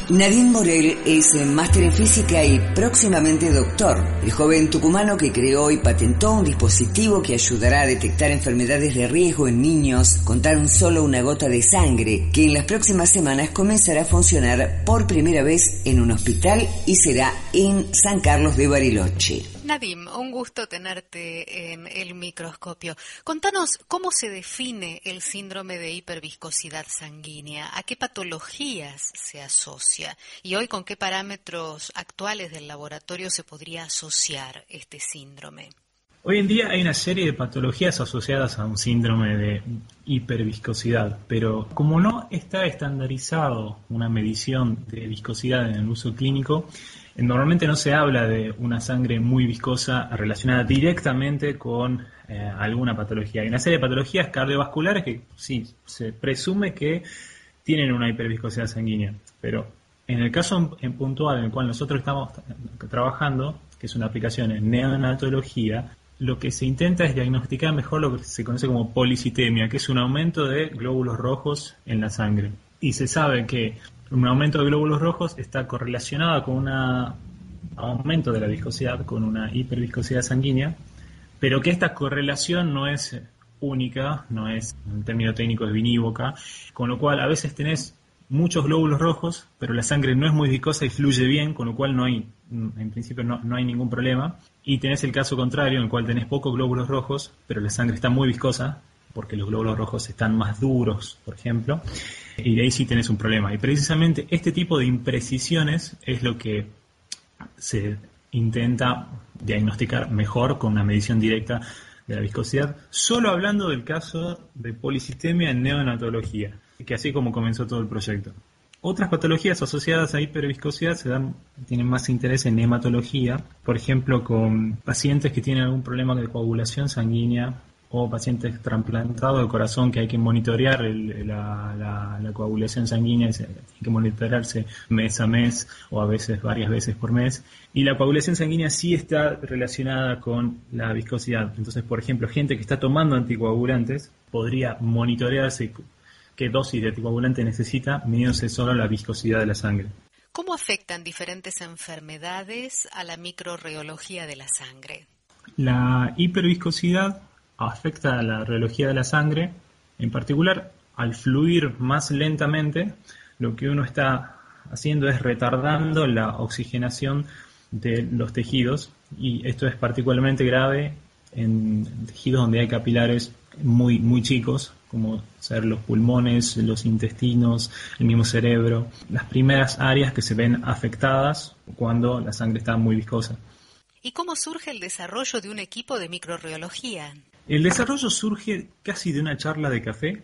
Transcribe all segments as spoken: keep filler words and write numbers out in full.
Nadine Morel es máster en física y próximamente doctor. El joven tucumano que creó y patentó un dispositivo que ayudará a detectar enfermedades de riesgo en niños con tan solo una gota de sangre, que en las próximas semanas comenzará a funcionar por primera vez en un hospital y será en San Carlos de Bariloche. Nadine, un gusto tenerte en el microscopio. Contanos cómo se define el síndrome de hiperviscosidad sanguínea, a qué patologías se asocia y hoy con qué parámetros actuales del laboratorio se podría asociar este síndrome. Hoy en día hay una serie de patologías asociadas a un síndrome de hiperviscosidad, pero como no está estandarizado una medición de viscosidad en el uso clínico, normalmente no se habla de una sangre muy viscosa relacionada directamente con eh, alguna patología. Hay una serie de patologías cardiovasculares que sí, se presume que tienen una hiperviscosidad sanguínea, pero en el caso en, en puntual en el cual nosotros estamos trabajando, que es una aplicación en neonatología, lo que se intenta es diagnosticar mejor lo que se conoce como policitemia, que es un aumento de glóbulos rojos en la sangre. Y se sabe que un aumento de glóbulos rojos está correlacionado con un aumento de la viscosidad, con una hiperviscosidad sanguínea, pero que esta correlación no es única, no es, en término técnico, es binívoca, con lo cual a veces tenés muchos glóbulos rojos, pero la sangre no es muy viscosa y fluye bien, con lo cual no hay, en principio no, no hay ningún problema. Y tenés el caso contrario, en el cual tenés pocos glóbulos rojos, pero la sangre está muy viscosa, porque los glóbulos rojos están más duros, por ejemplo, y de ahí sí tenés un problema. Y precisamente este tipo de imprecisiones es lo que se intenta diagnosticar mejor con una medición directa de la viscosidad, solo hablando del caso de policitemia en neonatología, que así como comenzó todo el proyecto. Otras patologías asociadas a hiperviscosidad se dan, tienen más interés en hematología, por ejemplo con pacientes que tienen algún problema de coagulación sanguínea o pacientes trasplantados de corazón que hay que monitorear el, la, la, la coagulación sanguínea, hay que monitorearse mes a mes o a veces varias veces por mes. Y la coagulación sanguínea sí está relacionada con la viscosidad. Entonces, por ejemplo, gente que está tomando anticoagulantes podría monitorearse qué dosis de anticoagulante necesita, midiéndose solo la viscosidad de la sangre. ¿Cómo afectan diferentes enfermedades a la microrreología de la sangre? La hiperviscosidad afecta a la reología de la sangre, en particular al fluir más lentamente, lo que uno está haciendo es retardando la oxigenación de los tejidos, y esto es particularmente grave en tejidos donde hay capilares muy, muy chicos, como ser los pulmones, los intestinos, el mismo cerebro, las primeras áreas que se ven afectadas cuando la sangre está muy viscosa. ¿Y cómo surge el desarrollo de un equipo de microrreología? El desarrollo surge casi de una charla de café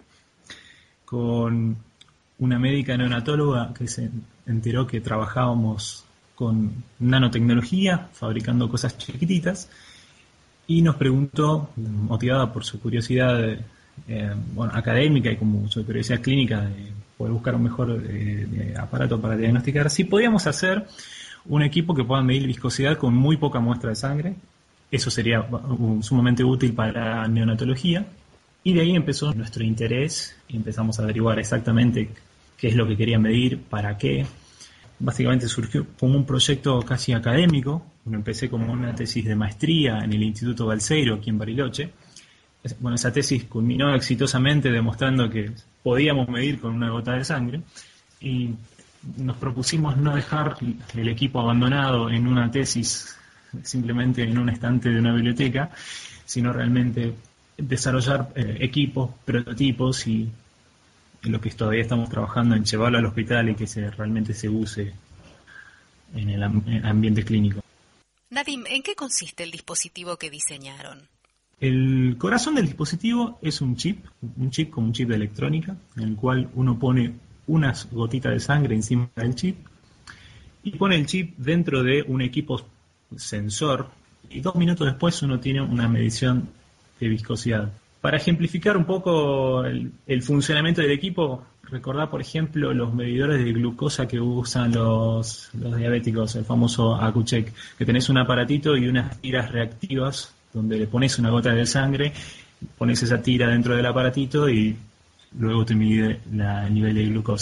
con una médica neonatóloga que se enteró que trabajábamos con nanotecnología, fabricando cosas chiquititas, y nos preguntó, motivada por su curiosidad eh, bueno, académica y como su curiosidad clínica de poder buscar un mejor eh, de aparato para diagnosticar, si podíamos hacer un equipo que pueda medir viscosidad con muy poca muestra de sangre. Eso sería sumamente útil para la neonatología, y de ahí empezó nuestro interés y empezamos a averiguar exactamente qué es lo que quería medir, para qué. Básicamente surgió como un proyecto casi académico. Bueno, empecé como una tesis de maestría en el Instituto Balseiro, aquí en Bariloche. Bueno, esa tesis culminó exitosamente demostrando que podíamos medir con una gota de sangre, y nos propusimos no dejar el equipo abandonado en una tesis simplemente en un estante de una biblioteca, sino realmente desarrollar eh, equipos, prototipos, y en lo que todavía estamos trabajando en llevarlo al hospital y que se realmente se use en el am- en ambiente clínico. Nadine, ¿en qué consiste el dispositivo que diseñaron? El corazón del dispositivo es un chip, un chip como un chip de electrónica, en el cual uno pone unas gotitas de sangre encima del chip y pone el chip dentro de un equipo sensor, y dos minutos después uno tiene una medición de viscosidad. Para ejemplificar un poco el, el funcionamiento del equipo, recordá por ejemplo los medidores de glucosa que usan los, los diabéticos, el famoso Accu-Check, que tenés un aparatito y unas tiras reactivas donde le pones una gota de sangre, pones esa tira dentro del aparatito y luego te mide la, el nivel de glucosa. En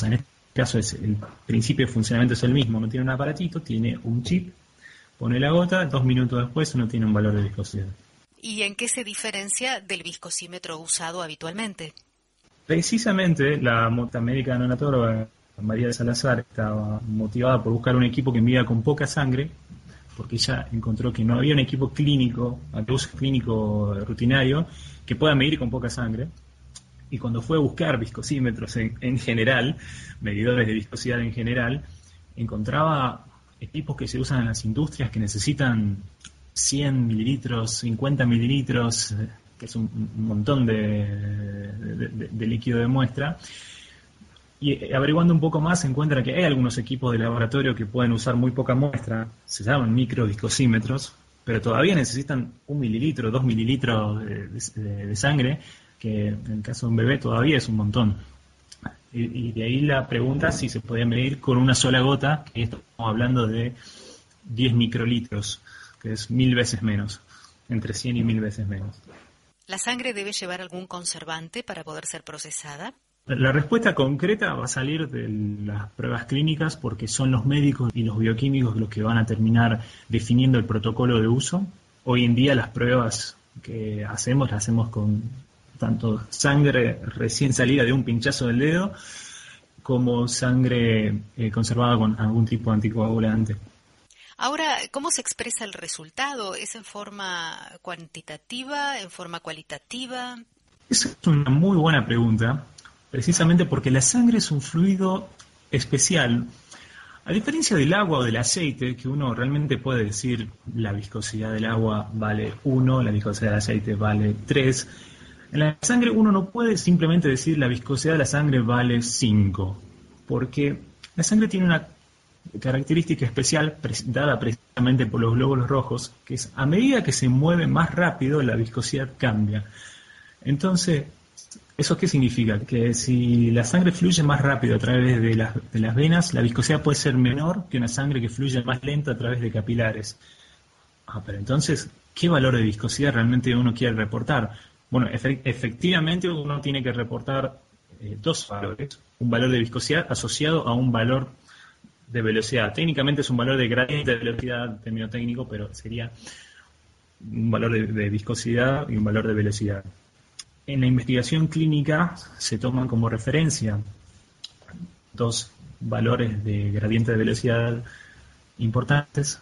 caso es el principio de funcionamiento es el mismo, no tiene un aparatito, tiene un chip, pone la gota, dos minutos después uno tiene un valor de viscosidad. ¿Y en qué se diferencia del viscosímetro usado habitualmente? Precisamente la médica neonatóloga María de Salazar estaba motivada por buscar un equipo que mida con poca sangre, porque ella encontró que no había un equipo clínico, de uso clínico rutinario, que pueda medir con poca sangre. Y cuando fue a buscar viscosímetros en, en general, medidores de viscosidad en general, encontraba equipos que se usan en las industrias que necesitan cien mililitros, cincuenta mililitros, que es un, un montón de, de, de, de líquido de muestra. Y averiguando un poco más se encuentra que hay algunos equipos de laboratorio que pueden usar muy poca muestra, se llaman microviscosímetros, pero todavía necesitan un mililitro, dos mililitros de, de, de sangre, que en el caso de un bebé todavía es un montón. Y, y de ahí la pregunta si se puede medir con una sola gota, que estamos hablando de diez microlitros, que es mil veces menos, entre cien y mil veces menos. ¿La sangre debe llevar algún conservante para poder ser procesada? La respuesta concreta va a salir de las pruebas clínicas porque son los médicos y los bioquímicos los que van a terminar definiendo el protocolo de uso. Hoy en día las pruebas que hacemos las hacemos con tanto sangre recién salida de un pinchazo del dedo como sangre eh, conservada con algún tipo de anticoagulante. Ahora, ¿cómo se expresa el resultado? ¿Es en forma cuantitativa, en forma cualitativa? Esa es una muy buena pregunta, precisamente porque la sangre es un fluido especial. A diferencia del agua o del aceite, que uno realmente puede decir la viscosidad del agua vale uno, la viscosidad del aceite vale tres, en la sangre uno no puede simplemente decir la viscosidad de la sangre vale cinco, porque la sangre tiene una característica especial dada precisamente por los glóbulos rojos, que es a medida que se mueve más rápido la viscosidad cambia. Entonces, ¿eso qué significa? Que si la sangre fluye más rápido a través de las, de las venas, la viscosidad puede ser menor que una sangre que fluye más lento a través de capilares. Ah, pero entonces, ¿qué valor de viscosidad realmente uno quiere reportar? Bueno, efe- efectivamente uno tiene que reportar eh, dos valores. Un valor de viscosidad asociado a un valor de velocidad. Técnicamente es un valor de gradiente de velocidad, término técnico, pero sería un valor de, de viscosidad y un valor de velocidad. En la investigación clínica se toman como referencia dos valores de gradiente de velocidad importantes.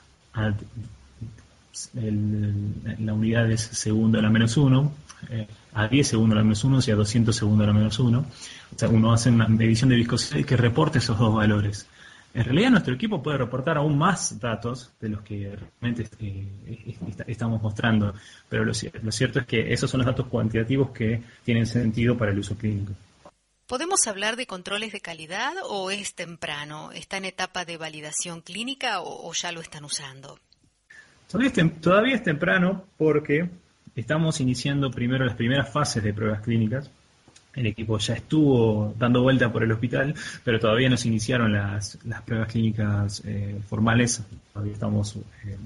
El, la unidad es segundo a la menos uno, eh, a diez segundos a la menos uno y a doscientos segundos a la menos uno. O sea, uno hace una medición de viscosidad y que reporte esos dos valores. En realidad nuestro equipo puede reportar aún más datos de los que realmente eh, estamos mostrando, pero lo, lo cierto es que esos son los datos cuantitativos que tienen sentido para el uso clínico. ¿Podemos hablar de controles de calidad o es temprano? ¿Está en etapa de validación clínica o, o ya lo están usando? Todavía es, tem- todavía es temprano porque estamos iniciando primero las primeras fases de pruebas clínicas. El equipo ya estuvo dando vuelta por el hospital, pero todavía no se iniciaron las, las pruebas clínicas eh, formales. Todavía estamos eh,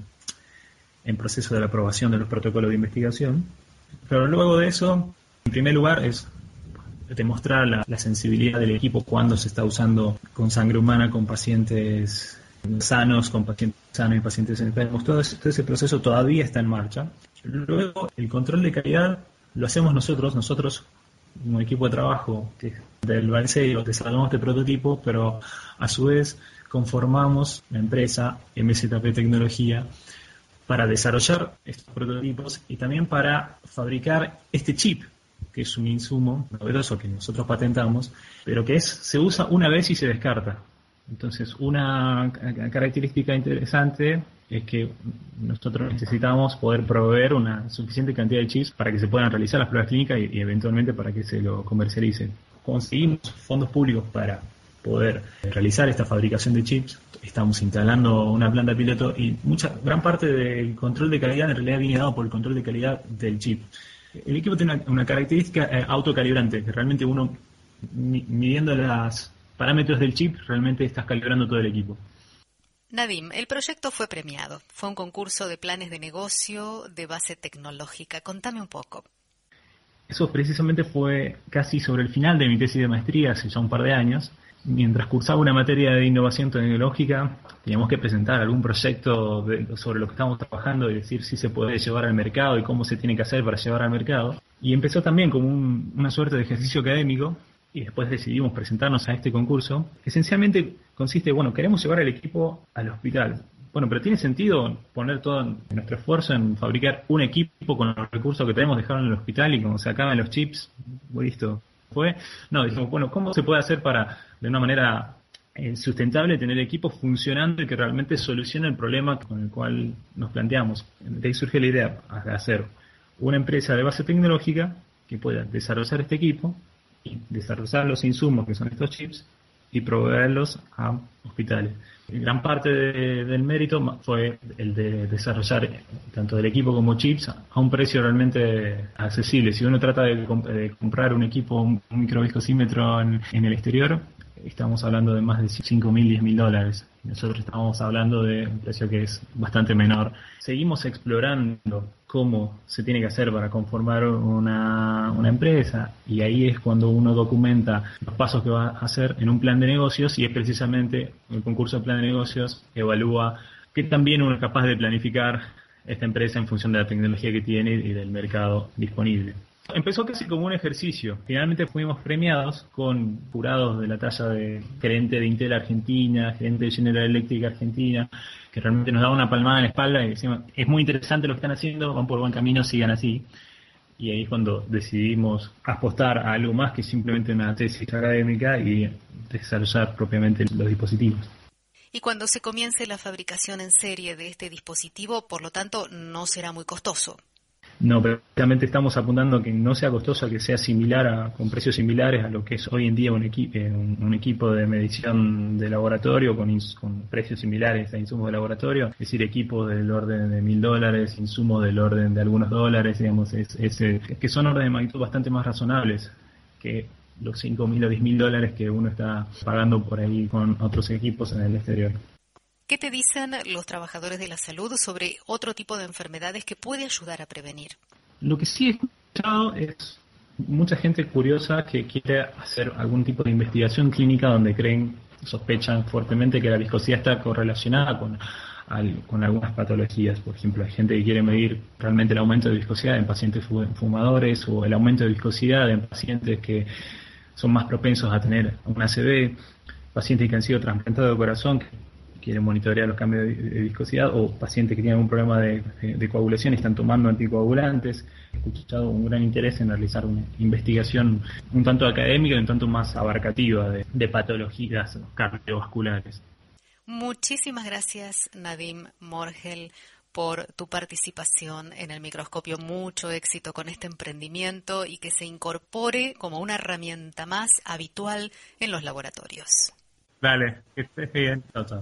en proceso de la aprobación de los protocolos de investigación. Pero luego de eso, en primer lugar, es demostrar la, la sensibilidad del equipo cuando se está usando con sangre humana, con pacientes sanos, con pacientes sanos y pacientes enfermos. Todo ese, todo ese proceso todavía está en marcha. Luego, el control de calidad lo hacemos nosotros, nosotros un equipo de trabajo que del Balseiro desarrollamos este prototipo, pero a su vez conformamos la empresa M Z P Tecnología para desarrollar estos prototipos y también para fabricar este chip, que es un insumo novedoso que nosotros patentamos, pero que es se usa una vez y se descarta. Entonces, una característica interesante es que nosotros necesitamos poder proveer una suficiente cantidad de chips para que se puedan realizar las pruebas clínicas y, y eventualmente para que se lo comercialicen. Conseguimos fondos públicos para poder realizar esta fabricación de chips. Estamos instalando una planta piloto y mucha gran parte del control de calidad en realidad viene dado por el control de calidad del chip. El equipo tiene una, una característica eh, autocalibrante, que realmente uno mi, midiendo los parámetros del chip realmente estás calibrando todo el equipo. Nadim, el proyecto fue premiado. Fue un concurso de planes de negocio de base tecnológica. Contame un poco. Eso precisamente fue casi sobre el final de mi tesis de maestría, hace ya un par de años. mientras cursaba una materia de innovación tecnológica, teníamos que presentar algún proyecto de, sobre lo que estábamos trabajando y decir si se puede llevar al mercado y cómo se tiene que hacer para llevar al mercado. Y empezó también como un, una suerte de ejercicio académico, y después decidimos presentarnos a este concurso. Esencialmente consiste, bueno, queremos llevar el equipo al hospital. Bueno, pero ¿tiene sentido poner todo nuestro esfuerzo en fabricar un equipo con los recursos que tenemos, dejarlo en el hospital y cuando se acaban los chips, listo, fue? No, dijimos, bueno, ¿cómo se puede hacer para, de una manera eh, sustentable, tener equipos funcionando y que realmente solucione el problema con el cual nos planteamos? De ahí surge la idea de hacer una empresa de base tecnológica que pueda desarrollar este equipo y desarrollar los insumos que son estos chips y proveerlos a hospitales. Gran parte de, del mérito fue el de desarrollar tanto del equipo como chips a un precio realmente accesible. Si uno trata de, comp- de comprar un equipo, un, un microviscosímetro en, en el exterior, estamos hablando de más de cinco mil, diez mil dólares. Nosotros estamos hablando de un precio que es bastante menor. Seguimos explorando cómo se tiene que hacer para conformar una, una empresa, y ahí es cuando uno documenta los pasos que va a hacer en un plan de negocios, y es precisamente el concurso de plan de negocios que evalúa que también uno es capaz de planificar esta empresa en función de la tecnología que tiene y del mercado disponible. Empezó casi como un ejercicio. Finalmente fuimos premiados con jurados de la talla de gerente de Intel Argentina, gerente de General Electric Argentina, que realmente nos daba una palmada en la espalda y decimos, es muy interesante lo que están haciendo, van por buen camino, sigan así. Y ahí es cuando decidimos apostar a algo más que simplemente una tesis académica y desarrollar propiamente los dispositivos. Y cuando se comience la fabricación en serie de este dispositivo, por lo tanto, no será muy costoso. No, pero realmente estamos apuntando a que no sea costoso, a que sea similar, a, con precios similares a lo que es hoy en día un, equi- un, un equipo de medición de laboratorio con, ins- con precios similares a insumos de laboratorio, es decir, equipos del orden de mil dólares, insumos del orden de algunos dólares, digamos, es, es, eh, que son órdenes de magnitud bastante más razonables que los cinco mil o diez mil dólares que uno está pagando por ahí con otros equipos en el exterior. ¿Qué te dicen los trabajadores de la salud sobre otro tipo de enfermedades que puede ayudar a prevenir? Lo que sí he escuchado es mucha gente curiosa que quiere hacer algún tipo de investigación clínica donde creen, sospechan fuertemente que la viscosidad está correlacionada con, al, con algunas patologías. Por ejemplo, hay gente que quiere medir realmente el aumento de viscosidad en pacientes fumadores o el aumento de viscosidad en pacientes que son más propensos a tener un A C V, pacientes que han sido trasplantados de corazón, que quieren monitorear los cambios de, de viscosidad, o pacientes que tienen un problema de, de, de coagulación y están tomando anticoagulantes. He escuchado un gran interés en realizar una investigación un tanto académica y un tanto más abarcativa de, de patologías cardiovasculares. Muchísimas gracias, Nadim Morgel, por tu participación en el microscopio. Mucho éxito con este emprendimiento y que se incorpore como una herramienta más habitual en los laboratorios. Dale, que estés bien. Chao, chao.